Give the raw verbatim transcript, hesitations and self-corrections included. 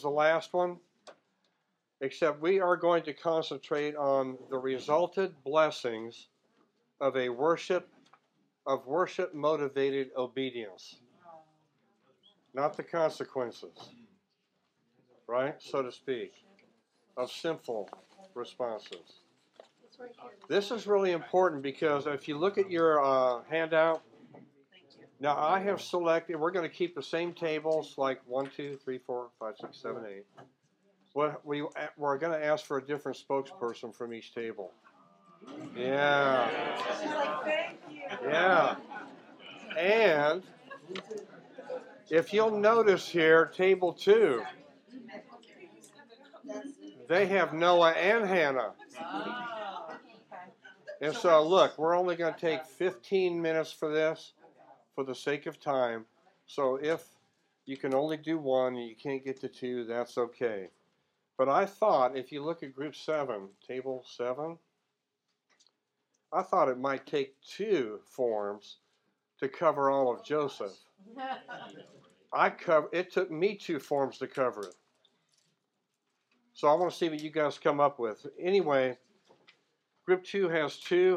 the last one, except we are going to concentrate on the resulted blessings of a worship, of worship motivated obedience, not the consequences, right, so to speak, of sinful responses. This is really important because if you look at your uh, handout, now I have selected, we're going to keep the same tables like one, two, three, four, five, six, seven, eight. What we, we're going to ask for a different spokesperson from each table. Yeah. Yeah. And if you'll notice here, table two, they have Noah and Hannah. And so, look, we're only going to take fifteen minutes for this for the sake of time. So if you can only do one and you can't get to two, that's okay. But I thought if you look at group seven, table seven, I thought it might take two forms to cover all of Joseph. I cover, it took me two forms to cover it. So I want to see what you guys come up with. Anyway, group two has two.